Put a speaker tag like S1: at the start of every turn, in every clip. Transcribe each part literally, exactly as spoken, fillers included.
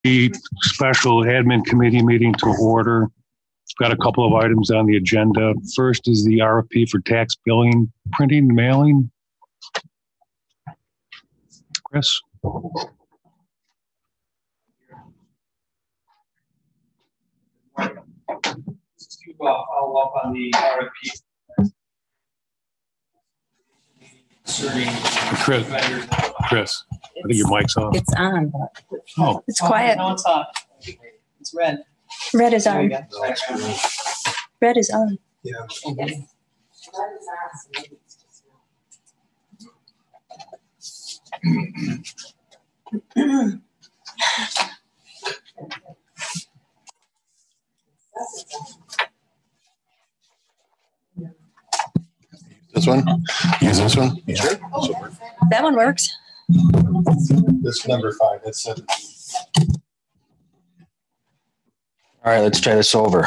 S1: The special admin committee meeting to order. Got a couple of items on the agenda. First is the R F P for tax billing, printing, and mailing. Chris?
S2: Just to uh, follow up on the R F P.
S1: Chris, Chris, I think your mic's on.
S3: It's on, but
S1: Oh,
S3: it's quiet.
S2: No, it's off. It's red.
S3: Red is on.
S2: There you go.
S3: Red is on.
S4: Yeah.
S2: Okay.
S4: This one? Use this one? Yeah. Sure.
S3: That one works.
S4: This number five, that's seven.
S5: All right, let's try this over.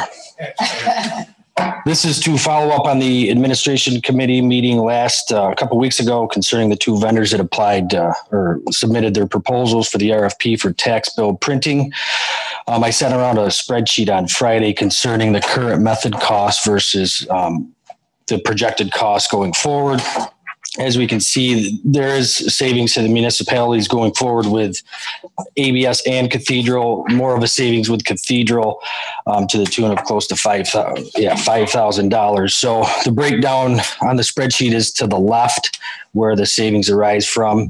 S5: This is to follow up on the administration committee meeting last uh, a couple weeks ago concerning the two vendors that applied uh, or submitted their proposals for the R F P for tax bill printing. Um, I sent around a spreadsheet on Friday concerning the current method cost versus um, the projected cost going forward. As we can see, there is savings to the municipalities going forward with A B S and Cathedral, more of a savings with Cathedral um, to the tune of close to five thousand dollars. Yeah, five thousand dollars. So the breakdown on the spreadsheet is to the left where the savings arise from.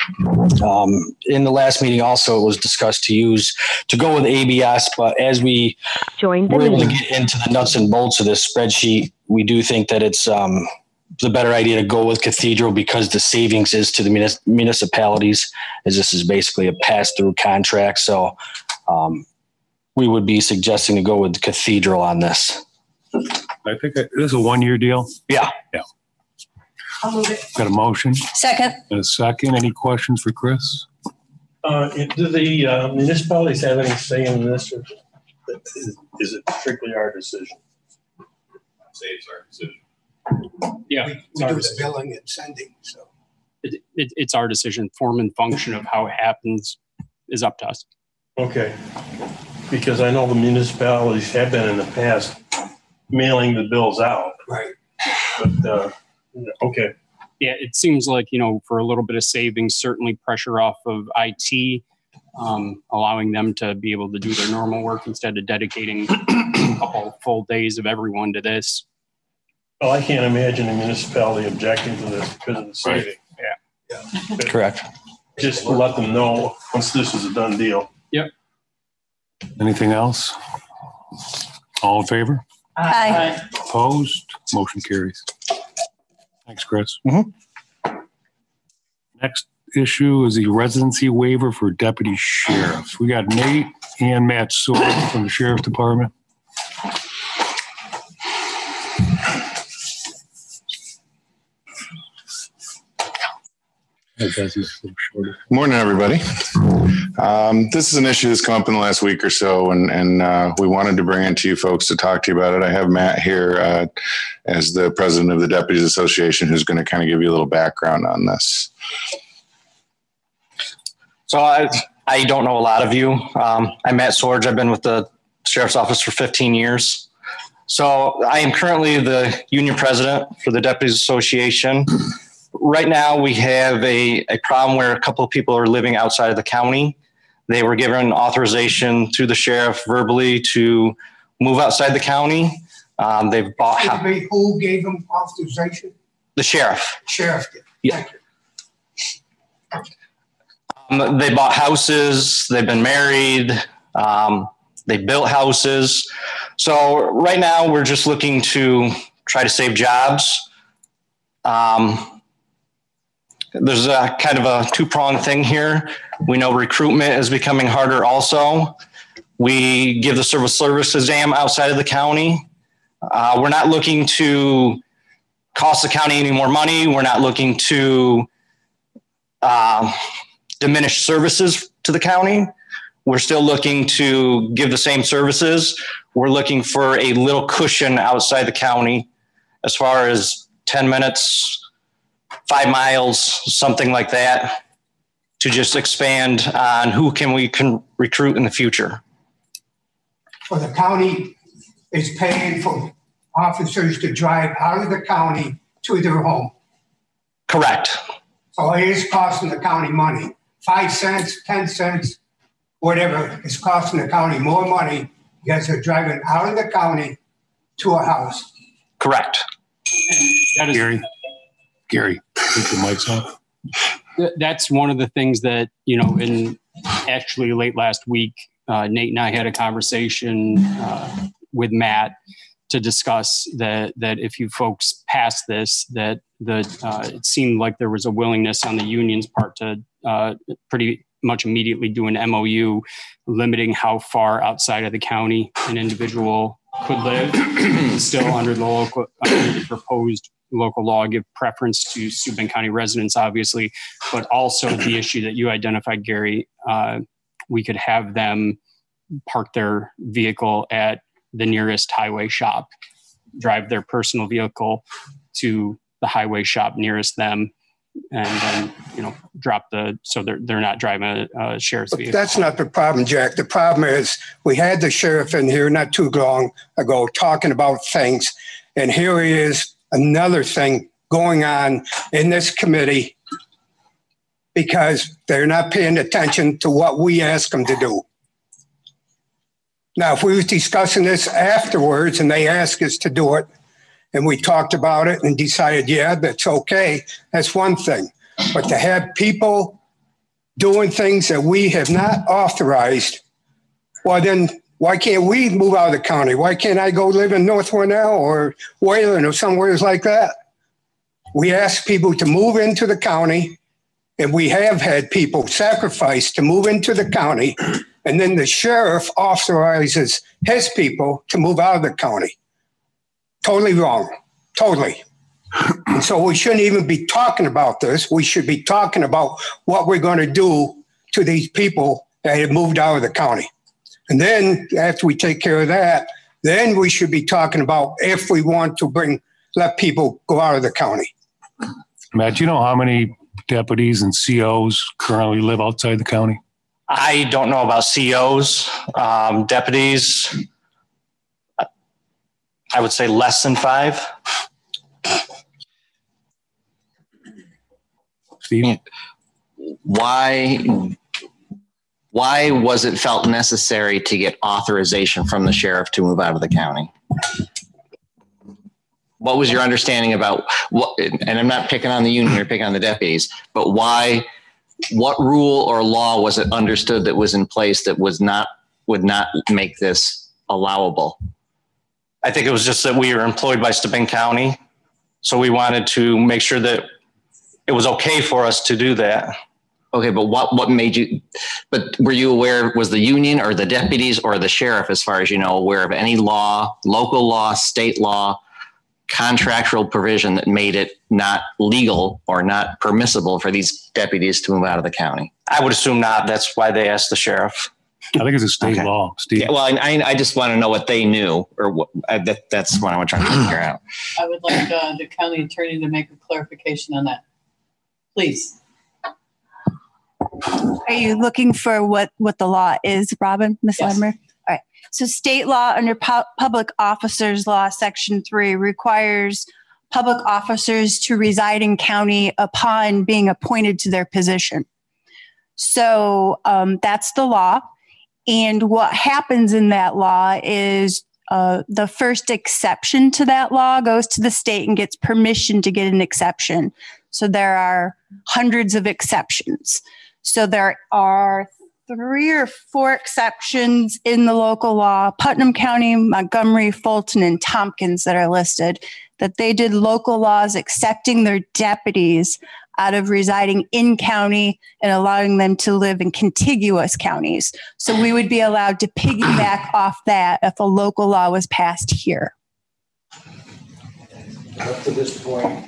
S5: Um, in the last meeting also, it was discussed to use to go with A B S, but as we
S3: Join the
S5: were able to
S3: meeting.
S5: get into the nuts and bolts of this spreadsheet, we do think that it's um, the better idea to go with Cathedral because the savings is to the munis- municipalities, as this is basically a pass-through contract. So um, we would be suggesting to go with Cathedral on this.
S1: I think this is a one-year deal.
S5: Yeah.
S1: Yeah.
S3: I'll move it.
S1: Got a motion
S3: Second.
S1: and a second. Any questions for Chris?
S6: Uh, do the uh, municipalities have any say in this, or is, is it strictly our decision?
S7: I'd say it's our decision.
S8: Yeah,
S4: We,
S8: it's
S4: we
S8: our
S4: do the
S8: decision.
S4: billing and sending, so.
S8: It, it, it's our decision. Form and function of how it happens is up to us.
S6: Okay, because I know the municipalities have been in the past mailing the bills out,
S4: Right.
S6: but, uh, okay.
S8: Yeah, it seems like, you know, for a little bit of savings, certainly pressure off of I T, um, allowing them to be able to do their normal work instead of dedicating a couple full days of everyone to this.
S6: Well, I can't imagine a municipality objecting to this because of the saving.
S4: Yeah.
S5: Correct.
S6: Just to let them know once this is a done deal.
S1: Anything else? All in favor?
S3: Aye.
S1: Opposed? Motion carries. Thanks, Chris.
S5: Mhm.
S1: Next issue is the residency waiver for deputy sheriffs. We got Nate and Matt Sword from the Sheriff's Department.
S7: Morning, everybody. Um, this is an issue that's come up in the last week or so, and, and uh, we wanted to bring it to you folks to talk to you about it. I have Matt here uh, as the president of the Deputies Association, who's going to kind of give you a little background on this.
S5: So I, I don't know a lot of you. Um, I'm Matt Sorge. I've been with the Sheriff's Office for fifteen years. So I am currently the union president for the Deputies Association. Right now, we have a, a problem where a couple of people are living outside of the county. They were given authorization through the sheriff verbally to move outside the county. Um, they've bought
S4: Excuse me, who gave them authorization?
S5: the sheriff.
S4: Sheriff did.
S5: Yeah.
S4: Thank you.
S5: Um, they bought houses. They've been married. Um, they built houses. So right now, we're just looking to try to save jobs. Um, There's a kind of a two-pronged thing here. We know recruitment is becoming harder also. We give the civil service exam outside of the county. Uh, we're not looking to cost the county any more money. We're not looking to uh, diminish services to the county. We're still looking to give the same services. We're looking for a little cushion outside the county as far as ten minutes, five miles, something like that, to just expand on who can we can recruit in the future.
S4: For the county is paying for officers to drive out of the county to their home.
S5: Correct.
S4: So it is costing the county money. Five cents, ten cents, whatever, it's costing the county more money because they're driving out of the county to a house.
S5: Correct.
S8: That is,
S1: Gary, Gary, take the mics off.
S8: th- that's one of the things that, you know, in actually late last week, uh, Nate and I had a conversation uh, with Matt to discuss that, that if you folks pass this, that the, uh, it seemed like there was a willingness on the union's part to uh, pretty much immediately do an M O U limiting how far outside of the county an individual could live, still under the local, under the proposed local law, give preference to Steuben County residents, obviously, but also the issue that you identified, Gary, uh, we could have them park their vehicle at the nearest highway shop, drive their personal vehicle to the highway shop nearest them, and then, you know, drop the, so they're, they're not driving a, a sheriff's
S4: But
S8: vehicle.
S4: that's not the problem, Jack. The problem is we had the sheriff in here not too long ago talking about things, and here he is, another thing going on in this committee because they're not paying attention to what we ask them to do. Now, if we was discussing this afterwards and they asked us to do it and we talked about it and decided, yeah, that's okay, that's one thing. But to have people doing things that we have not authorized, well, then why can't we move out of the county? Why can't I go live in North Warnell or Wayland or somewhere like that? We ask people to move into the county, and we have had people sacrifice to move into the county, and then the sheriff authorizes his people to move out of the county. Totally wrong. Totally. And so we shouldn't even be talking about this. We should be talking about what we're going to do to these people that have moved out of the county. And then after we take care of that, then we should be talking about if we want to bring, let people go out of the county.
S1: Matt, do you know how many deputies and C Os currently live outside the county?
S5: I don't know about C Os, um, deputies. I would say less than five.
S1: Steve?
S9: Why, why was it felt necessary to get authorization from the sheriff to move out of the county? What was your understanding about what, and I'm not picking on the union or picking on the deputies, but why, what rule or law was it understood that was in place that was not, would not make this allowable?
S5: I think it was just that we were employed by Steuben County. So we wanted to make sure that it was okay for us to do that.
S9: Okay, but what, what made you, but were you aware, was the union or the deputies or the sheriff, as far as you know, aware of any law, local law, state law, contractual provision that made it not legal or not permissible for these deputies to move out of the county?
S5: I would assume not. That's why they asked the sheriff.
S1: I think it's a state
S9: Okay.
S1: law, Steve.
S9: Yeah, well, I, I just want to know what they knew, or what, uh, that, that's what I'm trying to figure out.
S10: I would like uh, the county attorney to make a clarification on that. Please.
S3: Are you looking for what, what the law is, Robin, Miz
S10: Yes.
S3: Ledmer? All right. So state law under pu- public officers law, section three, requires public officers to reside in county upon being appointed to their position. So um, that's the law. And what happens in that law is uh, the first exception to that law goes to the state and gets permission to get an exception. So there are hundreds of exceptions. So there are three or four exceptions in the local law, Putnam County, Montgomery, Fulton, and Tompkins that are listed, that they did local laws accepting their deputies out of residing in county and allowing them to live in contiguous counties. So we would be allowed to piggyback off that if a local law was passed here.
S4: Up to this point,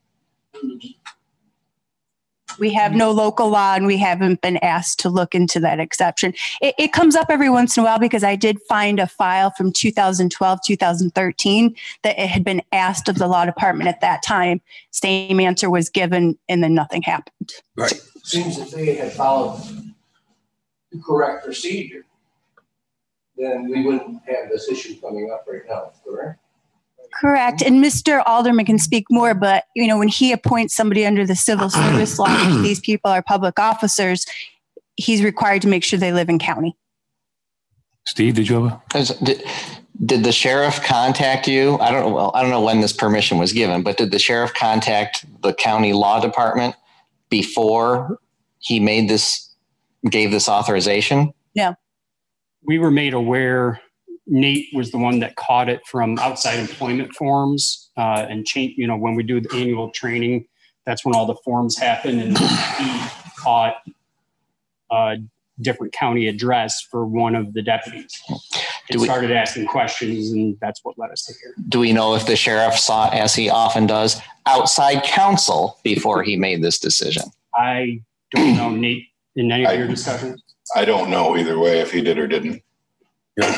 S3: We have no local law and we haven't been asked to look into that exception. It, it comes up every once in a while because I did find a file from two thousand twelve, two thousand thirteen that it had been asked of the law department at that time. Same answer was given and then nothing happened.
S4: right.
S11: seems that they had followed the correct procedure, then we wouldn't have this issue coming up right now, correct?
S3: Correct. And Mister Alderman can speak more, but you know, when he appoints somebody under the civil service law, these people are public officers, he's required to make sure they live in county.
S1: Steve, did you have a?
S9: Did, did the sheriff contact you? I don't know. Well, I don't know when this permission was given, but did the sheriff contact the county law department before he made this, gave this authorization?
S3: No.
S8: We were made aware. Nate was the one that caught it from outside employment forms uh, and change. You know, when we do the annual training, that's when all the forms happen, and he caught a different county address for one of the deputies. And
S9: we,
S8: started asking questions, and that's what led us to here.
S9: Do we know if the sheriff sought, as he often does, outside counsel before he made this decision?
S8: I don't know, Nate, in any of
S7: I,
S8: your discussions?
S7: I don't know either way if he did or didn't.
S1: Yeah.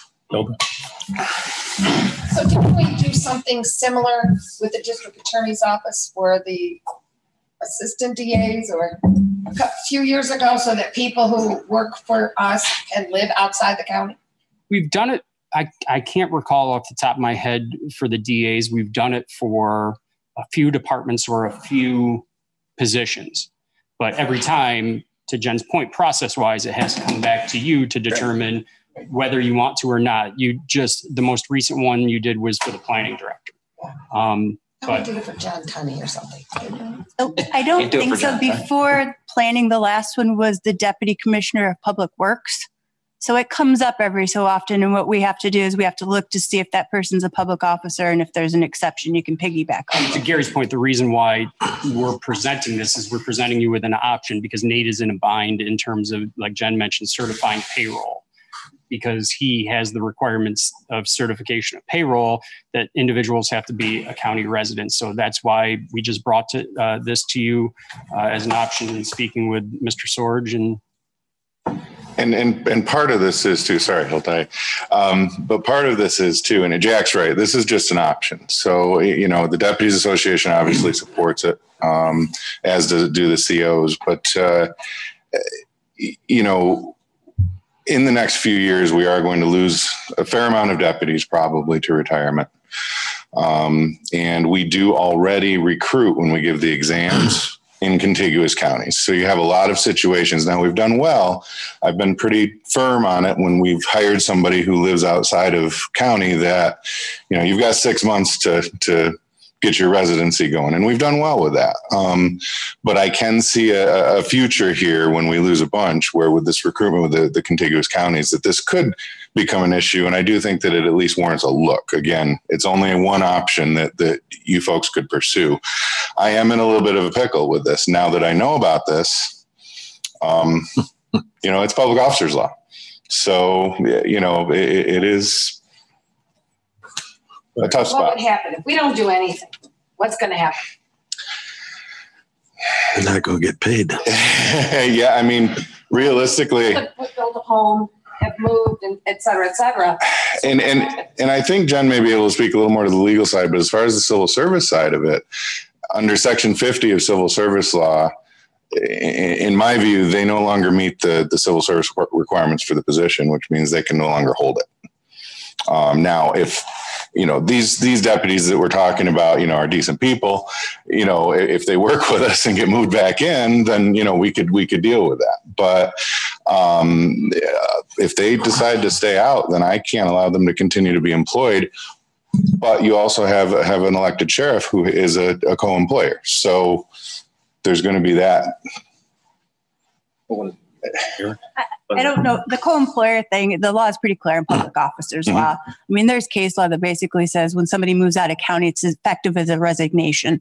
S12: So didn't we do something similar with the district attorney's office for the assistant D As or a few years ago so that people who work for us can live outside the county?
S8: We've done it. I, I can't recall off the top of my head for the D As. We've done it for a few departments or a few positions. But every time, to Jen's point, process-wise, it has to come back to you to determine whether you want to or not. You just, the most recent one you did was for the planning director. Um,
S12: I
S8: but
S12: would do it for John Tunney or something.
S3: Oh, I don't
S9: do
S3: think so.
S9: John.
S3: Before planning, the last one was the Deputy Commissioner of Public Works. So it comes up every so often. And what we have to do is we have to look to see if that person's a public officer. And if there's an exception, you can piggyback on
S8: to
S3: it.
S8: Gary's point, the reason why we're presenting this is we're presenting you with an option because Nate is in a bind in terms of, like Jen mentioned, certifying payroll, because he has the requirements of certification of payroll that individuals have to be a county resident. So that's why we just brought to, uh, this to you uh, as an option in speaking with Mister Sorge. And
S7: And, and and part of this is too, sorry, Hilti, um, but part of this is too, and Jack's right, this is just an option. So, you know, the Deputies Association obviously supports it, um, as do, do the C Os. But, uh, you know, in the next few years, we are going to lose a fair amount of deputies probably to retirement. Um, and we do already recruit when we give the exams in contiguous counties. So you have a lot of situations. Now we've done well. I've been pretty firm on it when we've hired somebody who lives outside of county that, you know, you've got six months to, to get your residency going. And we've done well with that. Um, but I can see a, a future here when we lose a bunch where with this recruitment with the, the contiguous counties that this could become an issue. And I do think that it at least warrants a look. Again, it's only one option that, that you folks could pursue. I am in a little bit of a pickle with this now that I know about this. Um, you know, it's public officers law. So, you know, it, it is a tough spot.
S12: What would happen if we don't do anything? What's going to happen?
S6: They're not going to get paid.
S7: Yeah, I mean, realistically,
S12: Build a home, have moved, and et cetera, et cetera.
S7: And and and I think Jen may be able to speak a little more to the legal side, but as far as the civil service side of it, under Section fifty of civil service law, in my view, they no longer meet the, the civil service requirements for the position, which means they can no longer hold it. Um, now, if, you know, these, these deputies that we're talking about, you know, are decent people, you know, if they work with us and get moved back in, then, you know, we could, we could deal with that. But um, if they decide to stay out, then I can't allow them to continue to be employed. But you also have, have an elected sheriff who is a, a co-employer. So there's going to be that.
S3: I, I don't know. The co-employer thing, the law is pretty clear in public officers
S7: Mm-hmm.
S3: law. I mean, there's case law that basically says when somebody moves out of county, it's effective as a resignation.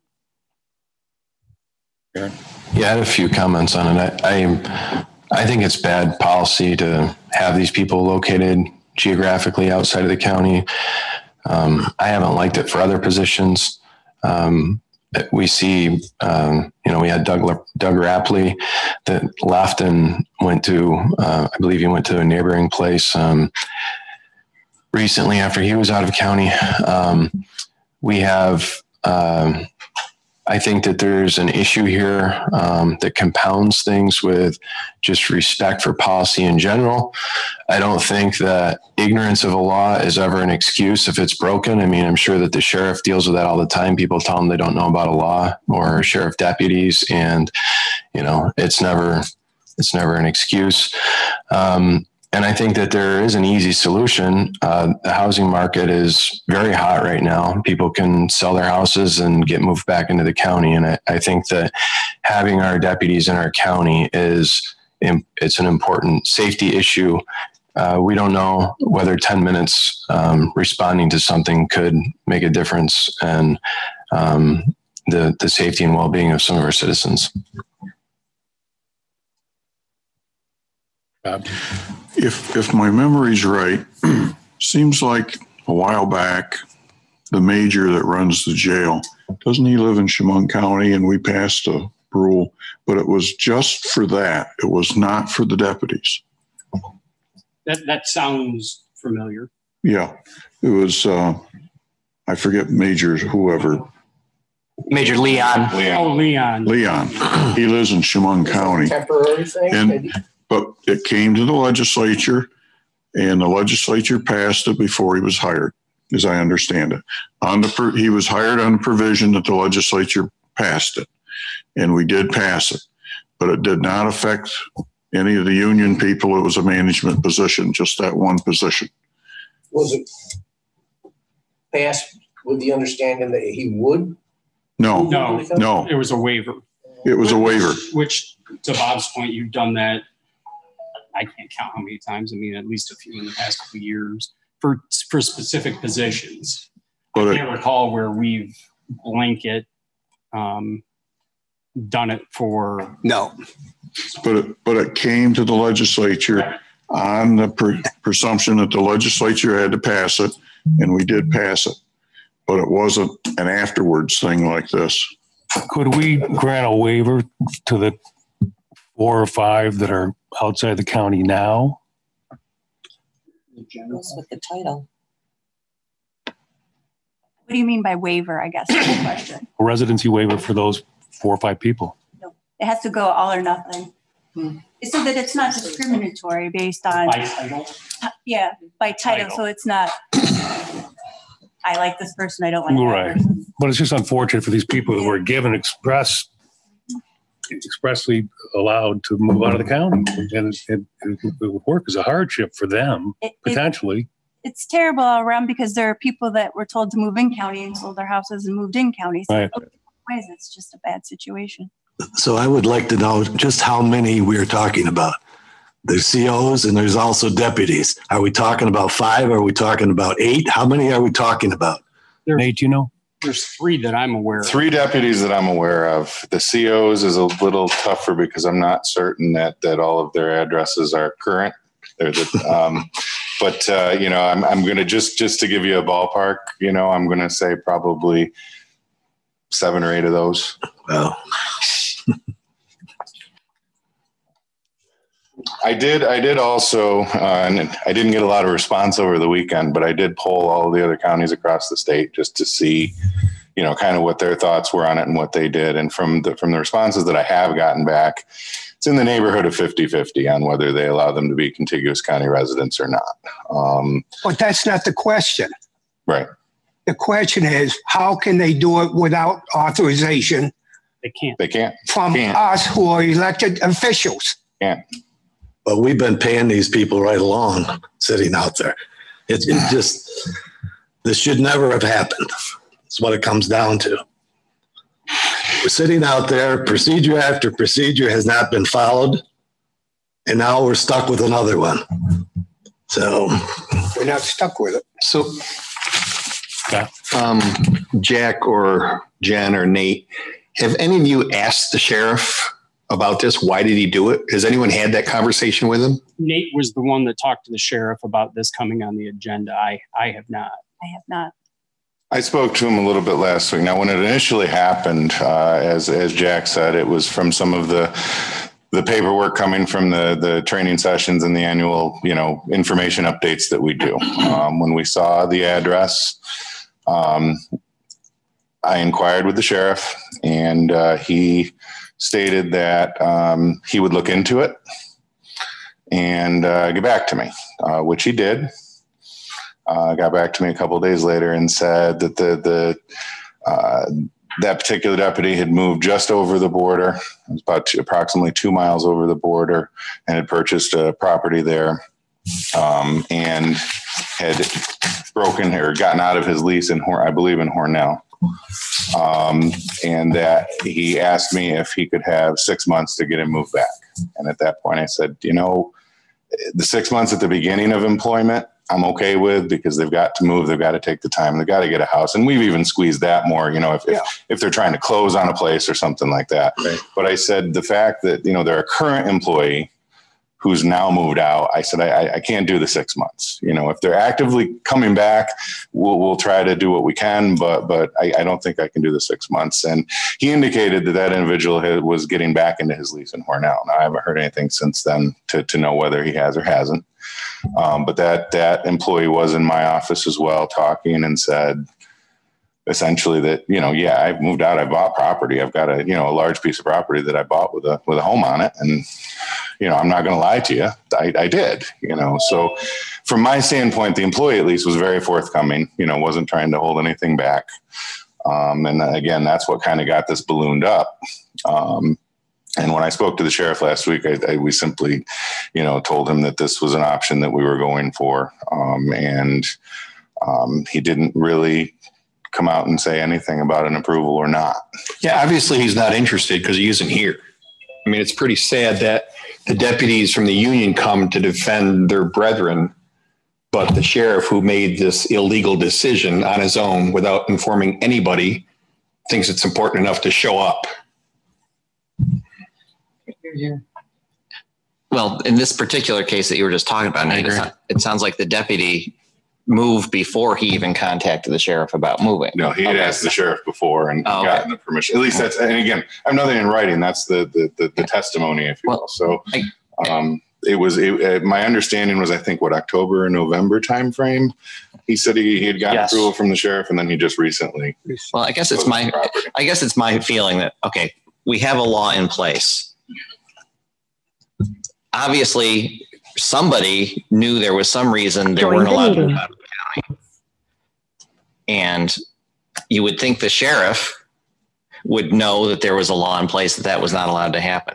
S13: Yeah, I had a few comments on it. I, I, I think it's bad policy to have these people located geographically outside of the county. Um, I haven't liked it for other positions. Um, we see, um, you know, we had Doug, Doug Rapley that left and went to, uh, I believe he went to a neighboring place um, recently after he was out of county. Um, we have, um, I I think that there's an issue here um, that compounds things with just respect for policy in general. I don't think that ignorance of a law is ever an excuse if it's broken. I mean, I'm sure that the sheriff deals with that all the time. People tell them they don't know about a law, or sheriff deputies, and you know, it's never it's never an excuse. Um, And I think that there is an easy solution. Uh, the housing market is very hot right now. People can sell their houses and get moved back into the county. And I, I think that having our deputies in our county is, it's an important safety issue. Uh, we don't know whether ten minutes um, responding to something could make a difference in um, the, the safety and well-being of some of our citizens.
S1: Uh,
S14: If if my memory's right, seems like a while back, the major that runs the jail, doesn't he live in Chemung County? And we passed a rule, but it was just for that. It was not for the deputies.
S8: That that sounds familiar.
S14: Yeah, it was. Uh, I forget Major whoever.
S9: Major Leon.
S8: Oh, Leon.
S14: Leon. He lives in Chemung County.
S11: Temporary thing,
S14: And
S11: maybe?
S14: but it came to the legislature, and the legislature passed it before he was hired, as I understand it. On the per, he was hired on the provision that the legislature passed it, and we did pass it, but it did not affect any of the union people. It was a management position, just that one position.
S11: Was it passed with the understanding that he would?
S14: No,
S8: No,
S14: no,
S8: it was a waiver.
S14: it was a waiver.
S8: Which, to Bob's point, you've done that. I can't count how many times. I mean, at least a few in the past couple of years for for specific positions.
S14: But
S8: I
S14: it,
S8: can't recall where we've blanket um, done it for.
S4: No.
S14: but it, but it came to the legislature on the pre- presumption that the legislature had to pass it, and we did pass it. But it wasn't an afterwards thing like this.
S1: Could we grant a waiver to the four or five that are outside the county now?
S10: Goes with the title.
S3: What do you mean by waiver, I guess, is the question.
S1: A residency waiver for those four or five people?
S3: No, it has to go all or nothing.
S10: Hmm.
S3: So that it's not discriminatory based on,
S8: By title?
S3: yeah, by title.
S8: Title.
S3: So it's not, I like this person, I don't like that
S1: Right.
S3: person.
S1: But it's just unfortunate for these people who were given express, expressly allowed to move out of the county. And it, it, it would work as a hardship for them,
S3: It- it-
S1: potentially.
S3: It's terrible all around because there are people that were told to move in county and sold their houses and moved in county. So
S1: Right.
S3: ways, it's just a bad situation.
S15: So I would like to know just how many we're talking about. There's C Os and there's also deputies. Are we talking about five? Are we talking about eight? How many are we talking about?
S1: Nate, you know?
S8: There's three that I'm aware of.
S7: Three deputies that I'm aware of. The C Os is a little tougher because I'm not certain that that all of their addresses are current. They're the, um, but uh, you know, I'm I'm going to just just to give you a ballpark. You know, I'm going to say probably seven or eight of those.
S15: Well,
S7: I did. I did also, uh, and I didn't get a lot of response over the weekend, but I did poll all the other counties across the state just to see, you know, kind of what their thoughts were on it and what they did. And from the from the responses that I have gotten back, it's in the neighborhood of fifty-fifty on whether they allow them to be contiguous county residents or not. Um,
S4: But that's not the question.
S7: right.
S4: The question is, how can they do it without authorization
S8: They can't.
S7: They can't.
S4: from
S7: Can't.
S4: us who are elected officials?
S7: Can't.
S15: but we've been paying these people right along, sitting out there. It, it just, this should never have happened. That's what it comes down to. We're sitting out there, procedure after procedure has not been followed, and now we're stuck with another one. So
S4: We're not stuck with it.
S16: So, um, Jack or Jen or Nate, have any of you asked the sheriff about this? Why did he do it? Has anyone had that conversation with him?
S8: Nate was the one that talked to the sheriff about this coming on the agenda. I, I have not.
S3: I have not.
S7: I spoke to him a little bit last week. Now, when it initially happened, uh, as as Jack said, it was from some of the the paperwork coming from the the training sessions and the annual, you know, information updates that we do. Um, when we saw the address, um, I inquired with the sheriff, and uh, he stated that um, he would look into it and uh, get back to me, uh, which he did. Uh, got back to me a couple of days later and said that the the uh, that particular deputy had moved just over the border. It was about two, approximately two miles over the border, and had purchased a property there, um, and had broken or gotten out of his lease in, Hor- I believe, in Hornell. Um, and that he asked me if he could have six months to get him moved back. And at that point, I said, you know, the six months at the beginning of employment, I'm okay with, because they've got to move. They've got to take the time. They've got to get a house. And we've even squeezed that more, you know, if, yeah. if, if they're trying to close on a place or something like that. Right. But I said, the fact that, you know, they're a current employee who's now moved out, I said, I, I can't do the six months. You know, if they're actively coming back, we'll, we'll try to do what we can, but, but I, I don't think I can do the six months. And he indicated that that individual had, was getting back into his lease in Hornell. Now, I haven't heard anything since then to, to know whether he has or hasn't. Um, but that, that employee was in my office as well, talking, and said essentially that, you know, yeah, I've moved out. I bought property. I've got a, you know, a large piece of property that I bought with a, with a home on it. And, you know, I'm not going to lie to you. I, I did, you know, so from my standpoint, the employee at least was very forthcoming, you know, wasn't trying to hold anything back. Um, and again, that's what kind of got this ballooned up. Um, and when I spoke to the sheriff last week, I, I, we simply, you know, told him that this was an option that we were going for. Um, and um, he didn't really come out and say anything about an approval or not.
S16: Yeah, obviously he's not interested because he isn't here. I mean, it's pretty sad that the deputies from the union come to defend their brethren, but the sheriff who made this illegal decision on his own without informing anybody thinks it's important enough to show up.
S9: Well, in this particular case that you were just talking about, Nate, it sounds like the deputy moved before he even contacted the sheriff about moving.
S7: No, he had okay. asked the sheriff before and oh, gotten okay. the permission. At least that's, and again, I have nothing in writing. That's the the the, the yeah. testimony, if you well, will. So I, um, it was, it, uh, my understanding was, I think, what, October or November timeframe. He said he, he had gotten yes. approval from the sheriff, and then he just recently.
S9: Well, I guess it's my, I guess it's my feeling that, okay, we have a law in place. Obviously, somebody knew there was some reason they weren't allowed to move out of the county. And you would think the sheriff would know that there was a law in place that that was not allowed to happen.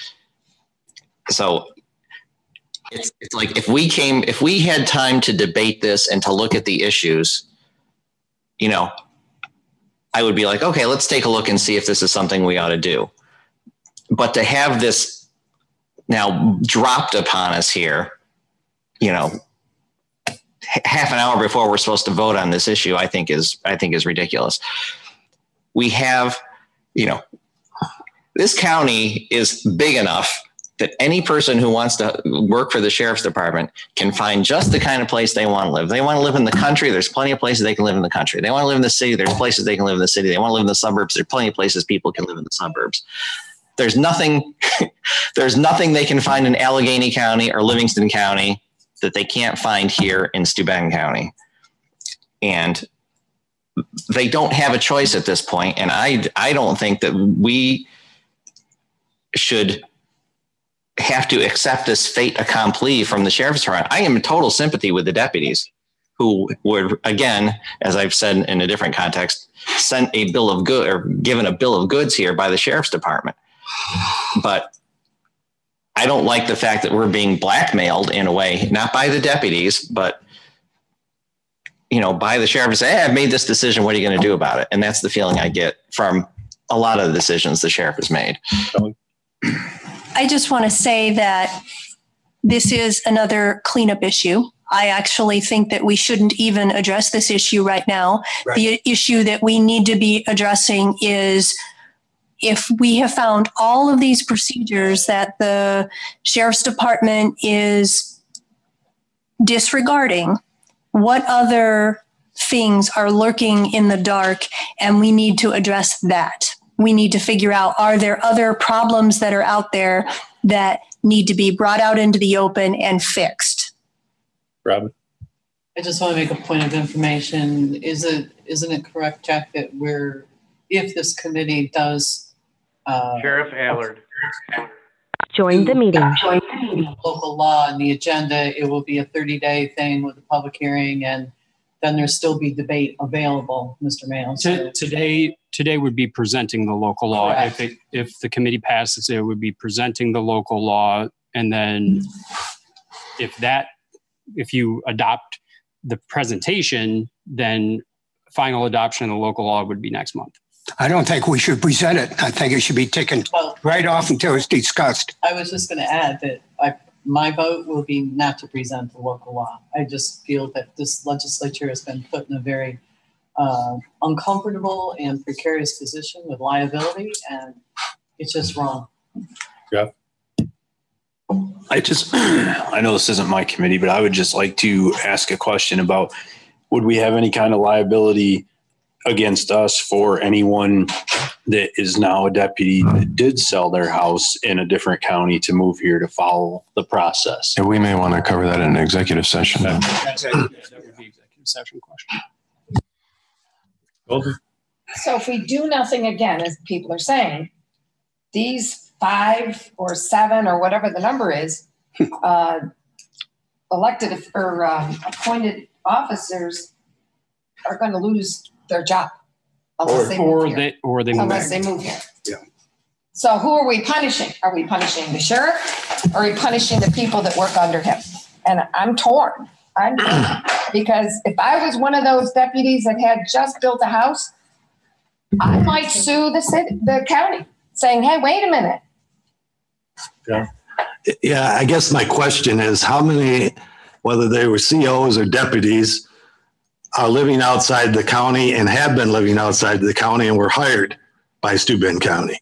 S9: So it's, it's like if we came, if we had time to debate this and to look at the issues, you know, I would be like, okay, let's take a look and see if this is something we ought to do. But to have this now dropped upon us here, you know, half an hour before we're supposed to vote on this issue, I think is, I think is ridiculous. We have, you know, this county is big enough that any person who wants to work for the sheriff's department can find just the kind of place they want to live. They want to live in the country. There's plenty of places they can live in the country. They want to live in the city. There's places they can live in the city. They want to live in the suburbs. There's plenty of places people can live in the suburbs. There's nothing, there's nothing they can find in Allegheny County or Livingston County that they can't find here in Steuben County. And they don't have a choice at this point. And I, I don't think that we should have to accept this fait accompli from the sheriff's department. I am in total sympathy with the deputies who would, again, as I've said in a different context, sent a bill of good or given a bill of goods here by the sheriff's department. But I don't like the fact that we're being blackmailed in a way, not by the deputies, but, you know, by the sheriff to say, hey, I've made this decision. What are you going to do about it? And that's the feeling I get from a lot of the decisions the sheriff has made.
S3: I just want to say that this is another cleanup issue. I actually think that we shouldn't even address this issue right now. Right. The issue that we need to be addressing is if we have found all of these procedures that the sheriff's department is disregarding, what other things are lurking in the dark, and we need to address that. We need to figure out, are there other problems that are out there that need to be brought out into the open and fixed?
S6: Robin?
S10: I just want to make a point of information. Is it, isn't it correct, Jack, that we're if this committee does. Uh,
S17: Sheriff Allard.
S18: Join the meeting.
S10: Join the meeting. Local law and the agenda, it will be a thirty day thing with a public hearing, and then there'll still be debate available, Mister Mayo.
S8: To- Today, today would be presenting the local law.
S10: Correct.
S8: If it, if the committee passes, it would be presenting the local law. And then if that, if you adopt the presentation, then final adoption of the local law would be next month.
S4: I don't think we should present it. I think it should be taken
S10: Well-
S4: right off until it's discussed.
S10: I was just going to add that I, my vote will be not to present the local law. I just feel that this legislature has been put in a very uh, uncomfortable and precarious position with liability, and it's just wrong.
S19: Yeah. I just, I know this isn't my committee, but I would just like to ask a question about, would we have any kind of liability against us for anyone that is now a deputy that did sell their house in a different county to move here to follow the process?
S13: And we may want to cover that in an executive session.
S8: That would be executive session question.
S12: So if we do nothing again, as people are saying, these five or seven or whatever the number is, uh, elected or uh, appointed officers are going to lose their job unless
S8: Or,
S12: they move
S8: or
S12: here.
S8: they, or they move
S12: unless
S8: back.
S12: they move here.
S4: Yeah.
S12: So who are we punishing? Are we punishing the sheriff? Or are we punishing the people that work under him? And I'm torn. I'm torn. Because if I was one of those deputies that had just built a house, I might sue the city, the county, saying, hey, wait a minute.
S15: Yeah. Yeah, I guess my question is how many, whether they were C Os or deputies, are living outside the county and have been living outside the county and were hired by Steuben County?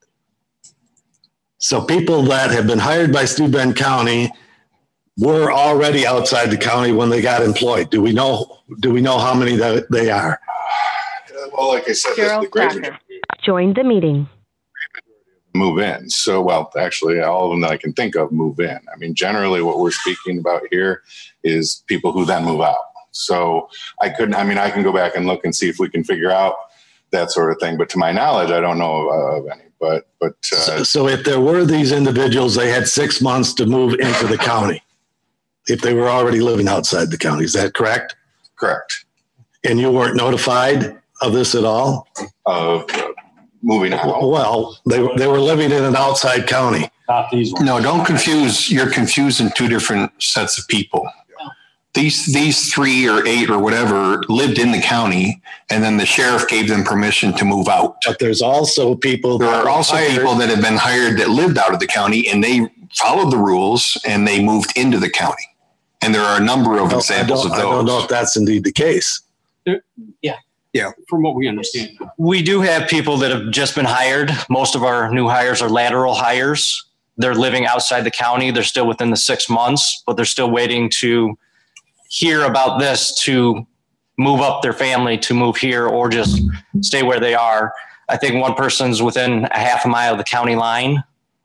S15: So people that have been hired by Steuben County were already outside the county when they got employed. Do we know, do we know how many that they are?
S7: Well, like I said, the, the great majority
S18: Join the meeting.
S7: move in. So, well, actually, all of them that I can think of move in. I mean, generally, what we're speaking about here is people who then move out. So, I couldn't. I mean, I can go back and look and see if we can figure out that sort of thing. But to my knowledge, I don't know of, of any. But, but uh,
S15: So, so if there were these individuals, they had six months to move into the county if they were already living outside the county. Is that correct?
S7: Correct.
S15: And you weren't notified of this at all?
S7: Of uh, moving out?
S15: Well, they, were- they were living in an outside county.
S19: Not these ones.
S16: No, don't confuse. You're confusing two different sets of people. These these three or eight or whatever lived in the county, and then the sheriff gave them permission to move out.
S15: But there's also people.
S16: There
S15: that
S16: are
S15: were
S16: also
S15: hired-
S16: people that have been hired that lived out of the county, and they followed the rules and they moved into the county. And there are a number of
S15: I
S16: examples
S15: don't,
S16: of
S15: I don't know
S16: those.
S15: if that's indeed the case.
S10: Yeah.
S4: Yeah.
S8: From what we understand.
S5: We do have people that have just been hired. Most of our new hires are lateral hires. They're living outside the county. They're still within the six months, but they're still waiting to hear about this to move up their family, to move here, or just stay where they are. I think one person's within a half a mile of the county line.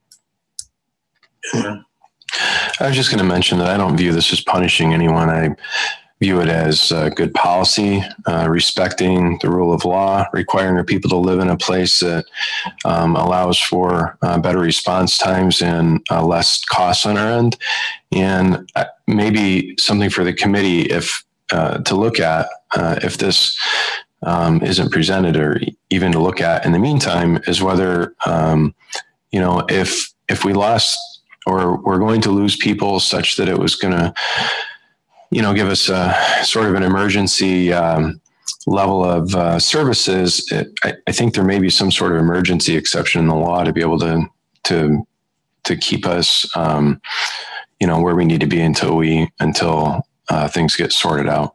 S13: I was just going to mention that I don't view this as punishing anyone. I view it as uh, good policy, uh, respecting the rule of law, requiring our people to live in a place that um, allows for uh, better response times and uh, less costs on our end. And uh, maybe something for the committee if uh, to look at uh, if this um, isn't presented, or even to look at in the meantime, is whether, um, you know, if if we lost or we're going to lose people such that it was going to, you know, give us a sort of an emergency um, level of uh, services. It, I, I think there may be some sort of emergency exception in the law to be able to to to keep us, um, you know, where we need to be until we until uh, things get sorted out.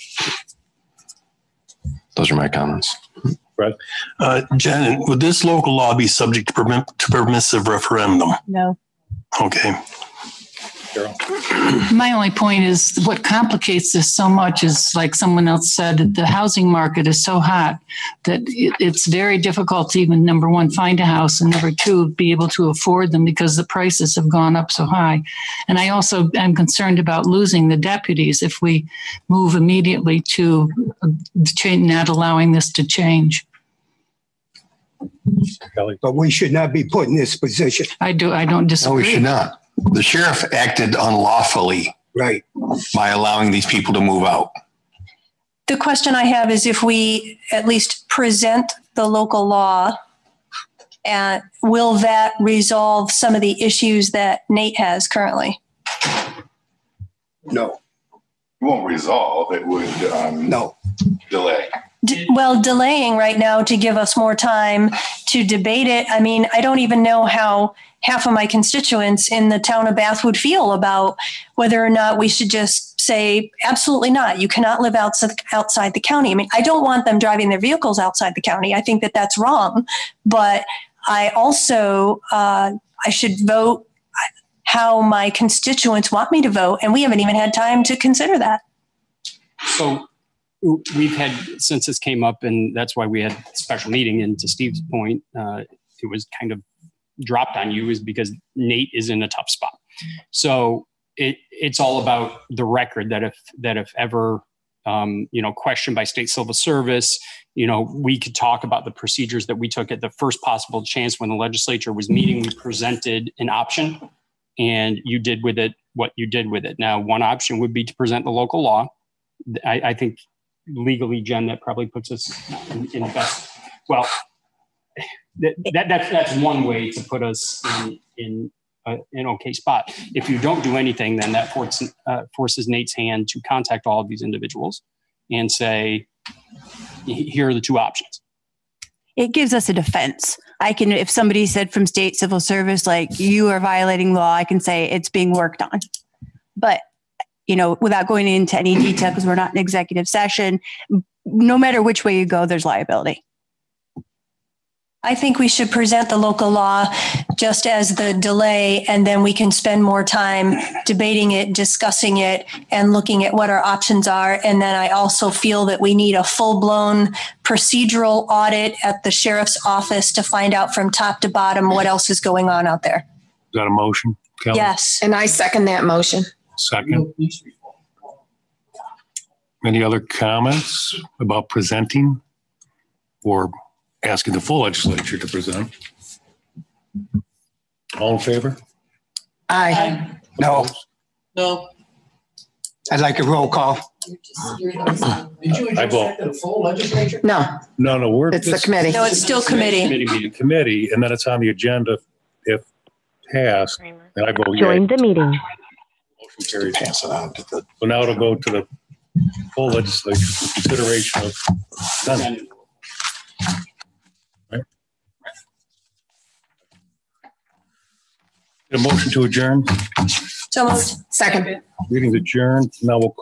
S13: Those are my comments.
S6: Right. Uh, Jen, would this local law be subject to, perm- to permissive referendum?
S3: No.
S6: Okay. Carol.
S10: My only point is what complicates this so much is, like someone else said, the housing market is so hot that it, it's very difficult to even, number one, find a house, and number two, be able to afford them because the prices have gone up so high. And I also am concerned about losing the deputies if we move immediately to uh, change, not allowing this to change.
S1: Kelly.
S4: But we should not be put in this position.
S10: I do, I don't
S16: No,
S10: disagree.
S16: we should not. The sheriff acted unlawfully
S4: Right.
S16: by allowing these people to move out.
S3: The question I have is if we at least present the local law, and will that resolve some of the issues that Nate has currently?
S4: No.
S7: It won't resolve, it would um,
S4: No.
S7: delay.
S3: D- well, delaying right now to give us more time to debate it. I mean, I don't even know how half of my constituents in the town of Bath would feel about whether or not we should just say, absolutely not. You cannot live outside, outside the county. I mean, I don't want them driving their vehicles outside the county. I think that that's wrong. But I also, uh, I should vote how my constituents want me to vote. And we haven't even had time to consider that.
S8: So we've had, since this came up, and that's why we had a special meeting, and to Steve's point, uh, it was kind of dropped on you, is because Nate is in a tough spot. So it it's all about the record, that if that if ever um, you know, questioned by state civil service, you know, we could talk about the procedures that we took at the first possible chance when the legislature was meeting. We presented an option, and you did with it what you did with it. Now, one option would be to present the local law. I, I think legally, Jen, that probably puts us in, in the best. Well, that, that that's that's one way to put us in in uh, an okay spot. If you don't do anything, then that forces uh, forces Nate's hand to contact all of these individuals and say, here are the two options.
S3: It gives us a defense. I can, if somebody said from state civil service, like, you are violating law, I can say it's being worked on. But, you know, without going into any detail, because we're not in executive session, no matter which way you go, there's liability. I think we should present the local law just as the delay, and then we can spend more time debating it, discussing it, and looking at what our options are. And then I also feel that we need a full-blown procedural audit at the sheriff's office to find out from top to bottom what else is going on out there.
S1: Is that a motion, Kelly?
S12: Yes. And I second that motion.
S1: Second. Any other comments about presenting or asking the full legislature to present? All in favor?
S12: Aye.
S4: No.
S2: No.
S4: I'd like a roll call.
S11: Did you
S1: I vote.
S11: adjourn to the full legislature?
S12: No,
S1: No, no, we're.
S12: it's the
S1: this-
S12: committee.
S3: No, it's still committee.
S1: Committee meeting, committee, and then it's on the agenda if passed, and I vote yea.
S18: Join the meeting.
S1: Motion carries. Pass it on to the. So now it'll go to the full legislature for consideration of. Done. Right. A motion to adjourn.
S3: So moved.
S12: Second.
S1: Meeting's adjourned. Now we'll